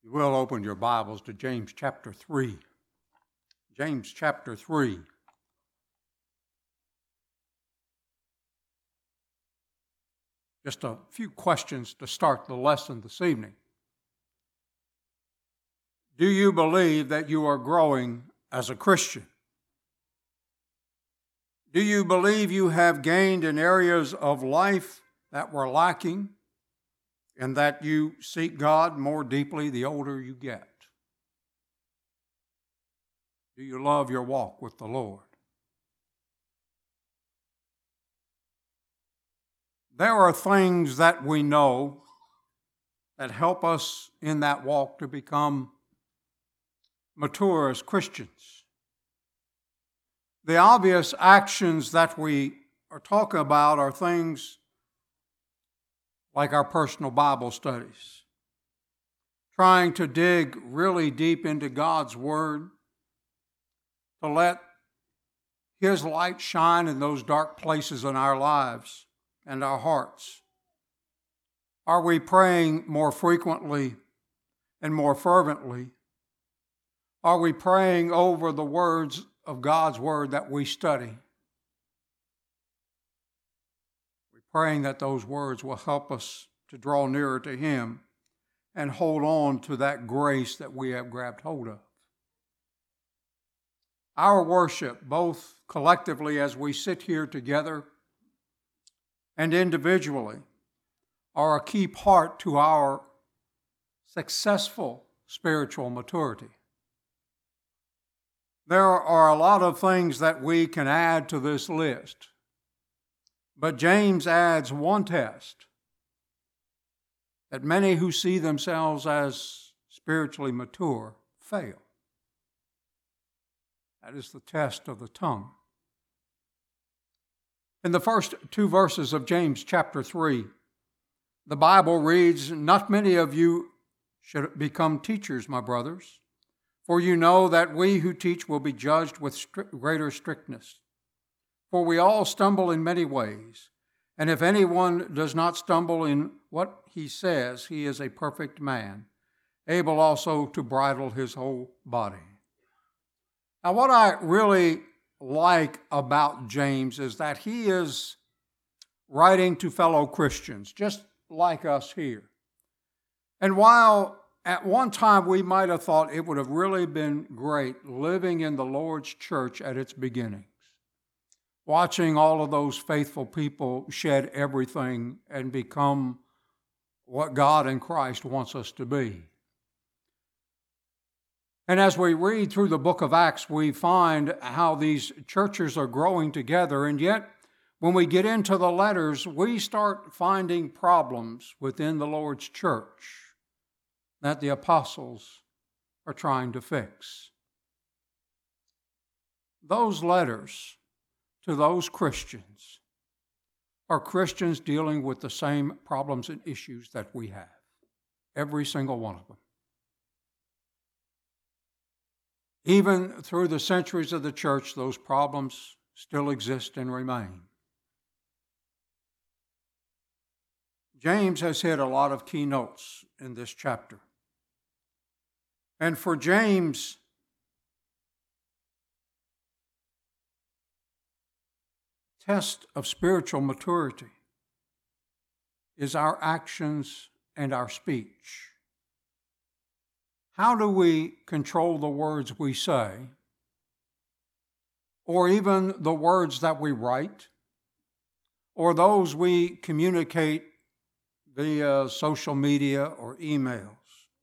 You will open your Bibles to James chapter 3. James chapter 3. Just a few questions to start the lesson this evening. Do you believe that you are growing as a Christian? Do you believe you have gained in areas of life that were lacking and that you seek God more deeply the older you get? Do you love your walk with the Lord? There are things that we know that help us in that walk to become mature as Christians. The obvious actions that we are talking about are things like our personal Bible studies, trying to dig really deep into God's Word, to let His light shine in those dark places in our lives and our hearts. Are we praying more frequently and more fervently? Are we praying over the words of God's Word that we study? We're praying that those words will help us to draw nearer to Him and hold on to that grace that we have grabbed hold of. Our worship, both collectively as we sit here together and individually, are a key part to our successful spiritual maturity. There are a lot of things that we can add to this list, but James adds one test that many who see themselves as spiritually mature fail. That is the test of the tongue. In the first two verses of James chapter 3, the Bible reads, "Not many of you should become teachers, my brothers, for you know that we who teach will be judged with greater strictness. For we all stumble in many ways, and if anyone does not stumble in what he says, he is a perfect man, able also to bridle his whole body." Now, what I really like about James is that he is writing to fellow Christians, just like us here. And while at one time we might have thought it would have really been great living in the Lord's church at its beginnings, watching all of those faithful people shed everything and become what God in Christ wants us to be. And as we read through the book of Acts, we find how these churches are growing together, and yet when we get into the letters, we start finding problems within the Lord's church that the apostles are trying to fix. Those letters to those Christians are Christians dealing with the same problems and issues that we have, every single one of them. Even through the centuries of the church, those problems still exist and remain. James has hit a lot of key notes in this chapter. And for James, test of spiritual maturity is our actions and our speech. How do we control the words we say, or even the words that we write, or those we communicate via social media or emails,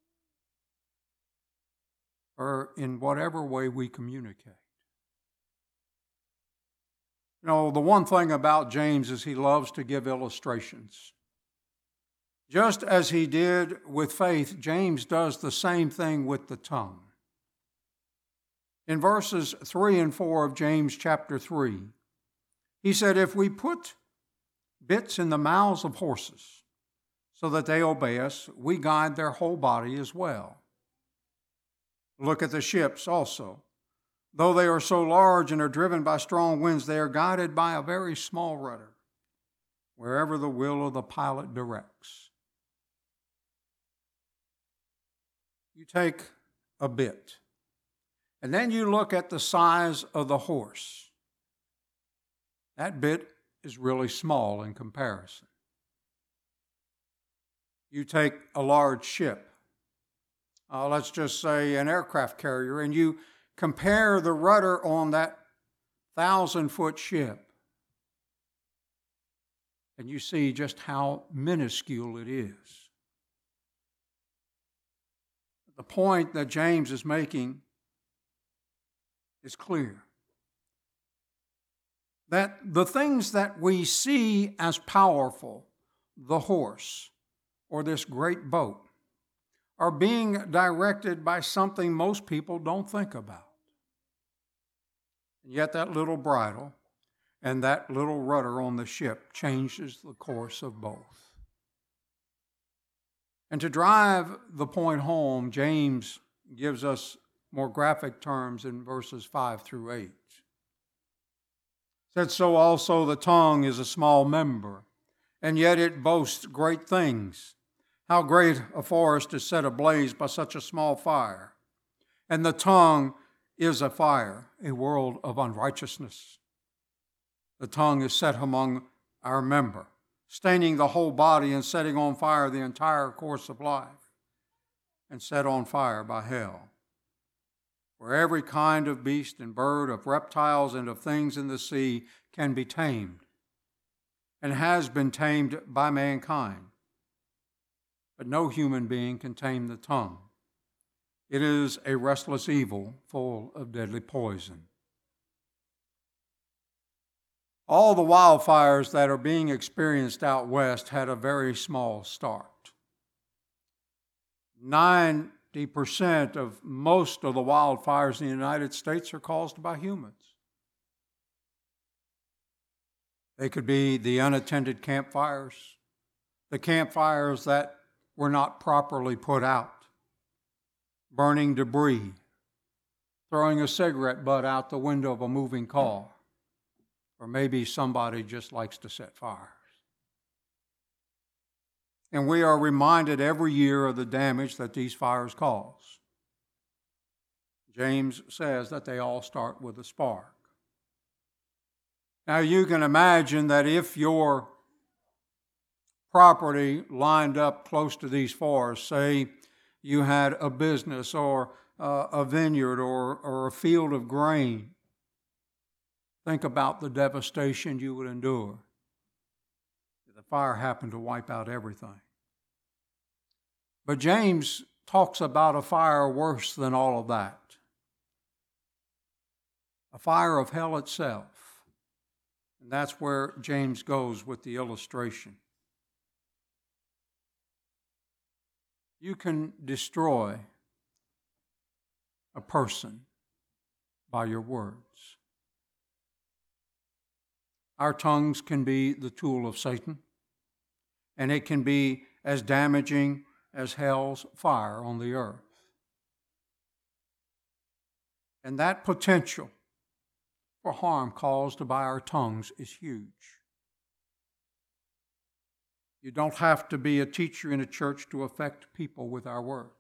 or in whatever way we communicate? You know, the one thing about James is he loves to give illustrations. Just as he did with faith, James does the same thing with the tongue. In verses 3 and 4 of James chapter 3, he said, "If we put bits in the mouths of horses so that they obey us, we guide their whole body as well. Look at the ships also. Though they are so large and are driven by strong winds, they are guided by a very small rudder, wherever the will of the pilot directs." You take a bit, and then you look at the size of the horse. That bit is really small in comparison. You take a large ship, let's just say an aircraft carrier, and you compare the rudder on that 1,000-foot ship, and you see just how minuscule it is. The point that James is making is clear. That the things that we see as powerful, the horse or this great boat, are being directed by something most people don't think about. And yet that little bridle and that little rudder on the ship changes the course of both. And to drive the point home, James gives us more graphic terms in verses 5 through 8. Said, so also the tongue is a small member, and yet it boasts great things. How great a forest is set ablaze by such a small fire. And the tongue is a fire, a world of unrighteousness. The tongue is set among our member, staining the whole body and setting on fire the entire course of life, and set on fire by hell. Where every kind of beast and bird, of reptiles and of things in the sea can be tamed, and has been tamed by mankind. But no human being can tame the tongue. It is a restless evil full of deadly poison. All the wildfires that are being experienced out west had a very small start. 90% of most of the wildfires in the United States are caused by humans. They could be the unattended campfires, the campfires that were not properly put out, burning debris, throwing a cigarette butt out the window of a moving car, or maybe somebody just likes to set fires. And we are reminded every year of the damage that these fires cause. James says that they all start with a spark. Now you can imagine that if your property lined up close to these forests, say you had a business or a vineyard or a field of grain, think about the devastation you would endure if the fire happened to wipe out everything. But James talks about a fire worse than all of that. A fire of hell itself. And that's where James goes with the illustration. You can destroy a person by your words. Our tongues can be the tool of Satan, and it can be as damaging as hell's fire on the earth. And that potential for harm caused by our tongues is huge. You don't have to be a teacher in a church to affect people with our words.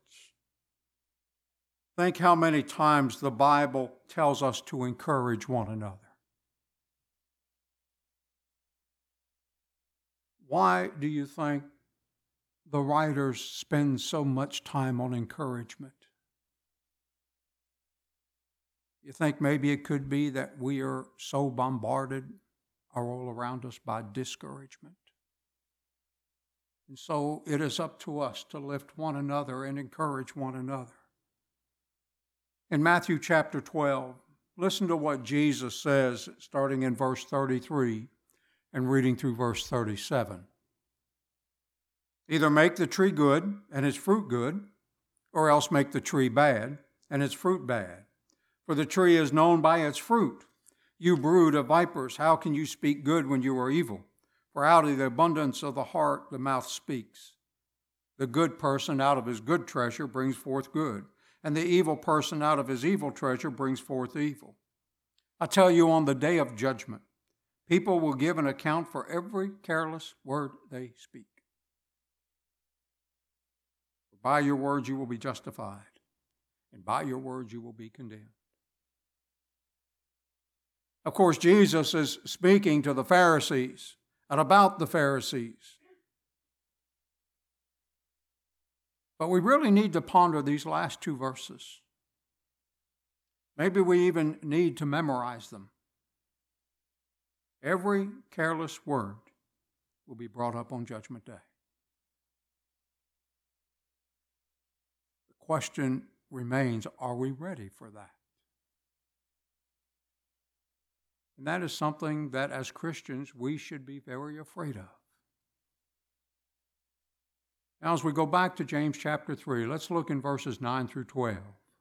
Think how many times the Bible tells us to encourage one another. Why do you think the writers spend so much time on encouragement? You think maybe it could be that we are so bombarded all around us by discouragement? And so it is up to us to lift one another and encourage one another. In Matthew chapter 12, listen to what Jesus says, starting in verse 33 and reading through verse 37. Either make the tree good and its fruit good, or else make the tree bad and its fruit bad. For the tree is known by its fruit. You brood of vipers, how can you speak good when you are evil? For out of the abundance of the heart the mouth speaks. The good person out of his good treasure brings forth good, and the evil person out of his evil treasure brings forth evil. I tell you, on the day of judgment, people will give an account for every careless word they speak. By your words you will be justified, and by your words you will be condemned. Of course, Jesus is speaking to the Pharisees and about the Pharisees. But we really need to ponder these last two verses. Maybe we even need to memorize them. Every careless word will be brought up on Judgment Day. The question remains, are we ready for that? And that is something that as Christians we should be very afraid of. Now, as we go back to James chapter 3, let's look in verses 9 through 12.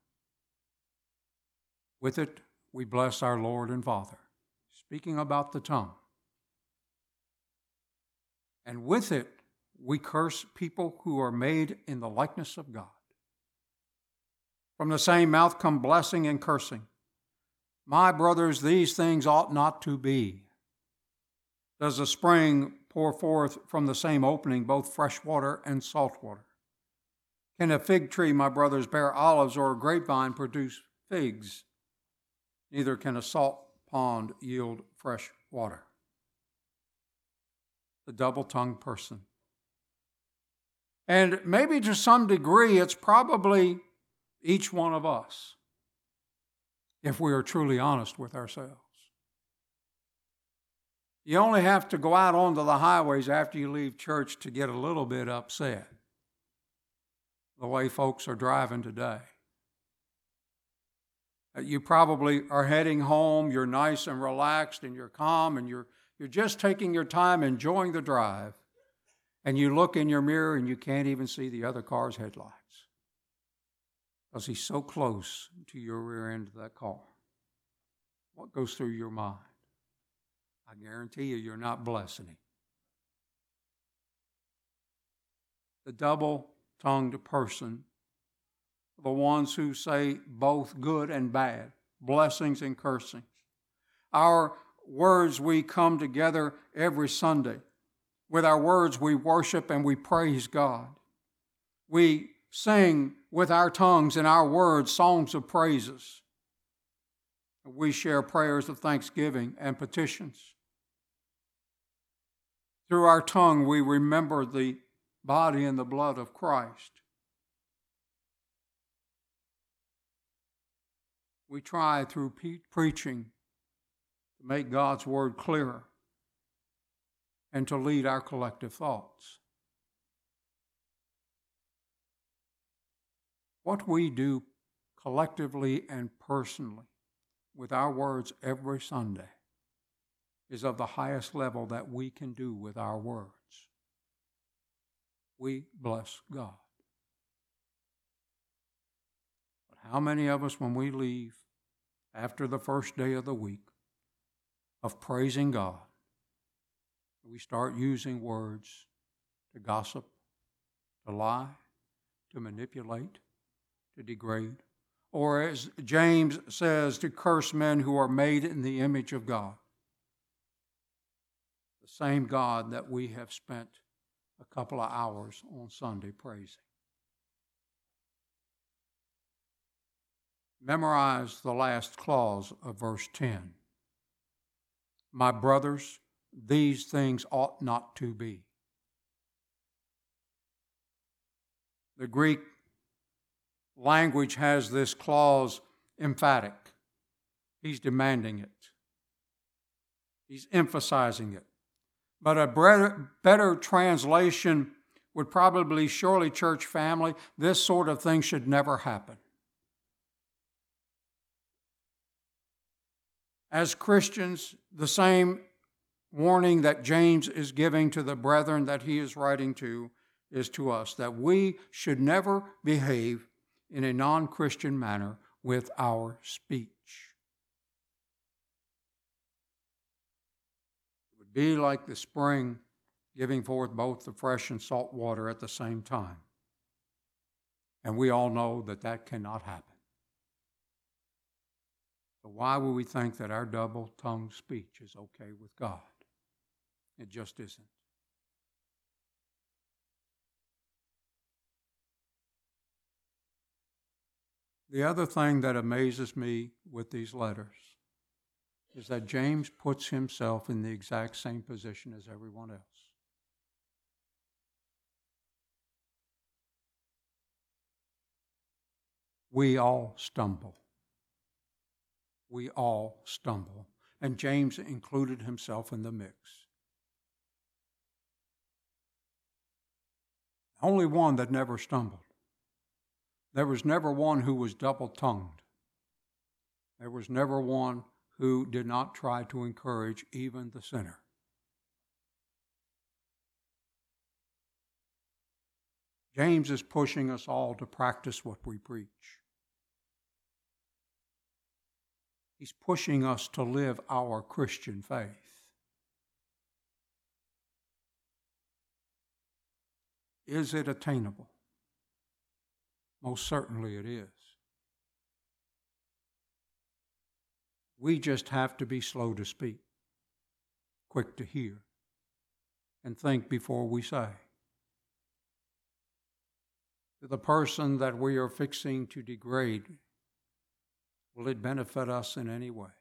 With it, we bless our Lord and Father, speaking about the tongue. And with it, we curse people who are made in the likeness of God. From the same mouth come blessing and cursing. My brothers, these things ought not to be. Does a spring pour forth from the same opening both fresh water and salt water? Can a fig tree, my brothers, bear olives, or a grapevine produce figs? Neither can a salt pond yield fresh water. The double-tongued person. And maybe to some degree, it's probably each one of us, if we are truly honest with ourselves. You only have to go out onto the highways after you leave church to get a little bit upset the way folks are driving today. You probably are heading home, you're nice and relaxed and you're calm and you're just taking your time enjoying the drive, and you look in your mirror and you can't even see the other car's headlights because he's so close to your rear end of that car. What goes through your mind? I guarantee you're not blessing him. The double-tongued person, the ones who say both good and bad, blessings and cursings. Our words, we come together every Sunday. With our words, we worship and we praise God. We sing with our tongues and our words songs of praises. We share prayers of thanksgiving and petitions. Through our tongue, we remember the body and the blood of Christ. We try through preaching to make God's word clearer and to lead our collective thoughts. What we do collectively and personally with our words every Sunday is of the highest level that we can do with our words. We bless God. But how many of us, when we leave after the first day of the week of praising God, we start using words to gossip, to lie, to manipulate, to degrade, or as James says, to curse men who are made in the image of God? The same God that we have spent a couple of hours on Sunday praising. Memorize the last clause of verse 10. My brothers, these things ought not to be. The Greek language has this clause emphatic. He's demanding it. He's emphasizing it. But a better translation would probably, surely, church family, this sort of thing should never happen. As Christians, the same warning that James is giving to the brethren that he is writing to is to us, that we should never behave in a non-Christian manner with our speech. It would be like the spring giving forth both the fresh and salt water at the same time. And we all know that that cannot happen. So why would we think that our double-tongued speech is okay with God? It just isn't. The other thing that amazes me with these letters is that James puts himself in the exact same position as everyone else. We all stumble. We all stumble. And James included himself in the mix. Only one that never stumbled. There was never one who was double-tongued. There was never one who did not try to encourage even the sinner. James is pushing us all to practice what we preach. He's pushing us to live our Christian faith. Is it attainable? Most certainly it is. We just have to be slow to speak, quick to hear, and think before we say. To the person that we are fixing to degrade, will it benefit us in any way?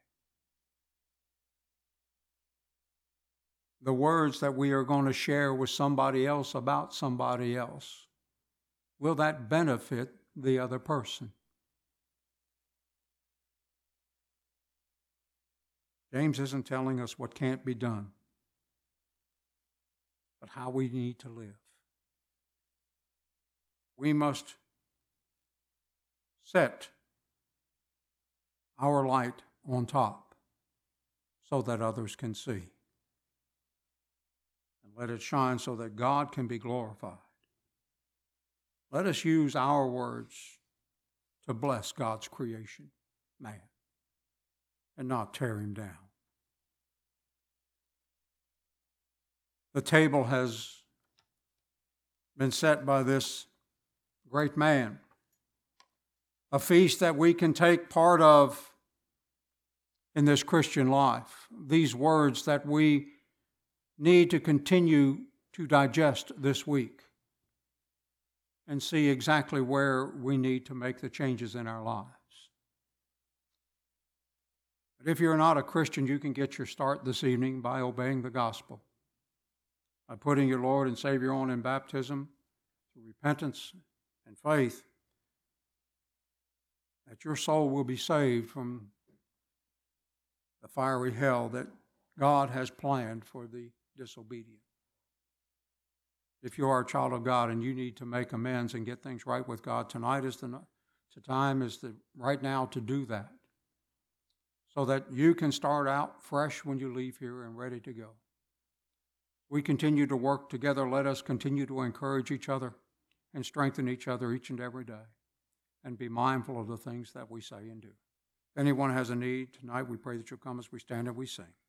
The words that we are going to share with somebody else about somebody else, will that benefit the other person? James isn't telling us what can't be done, but how we need to live. We must set our light on top so that others can see. And let it shine so that God can be glorified. Let us use our words to bless God's creation, man, and not tear him down. The table has been set by this great man, a feast that we can take part of in this Christian life. These words that we need to continue to digest this week and see exactly where we need to make the changes in our lives. But if you're not a Christian, you can get your start this evening by obeying the gospel, by putting your Lord and Savior on in baptism, through repentance and faith, that your soul will be saved from the fiery hell that God has planned for the disobedient. If you are a child of God and you need to make amends and get things right with God, tonight is the time, right now to do that, so that you can start out fresh when you leave here and ready to go. We continue to work together. Let us continue to encourage each other and strengthen each other each and every day, and be mindful of the things that we say and do. If anyone has a need tonight, we pray that you'll come as we stand and we sing.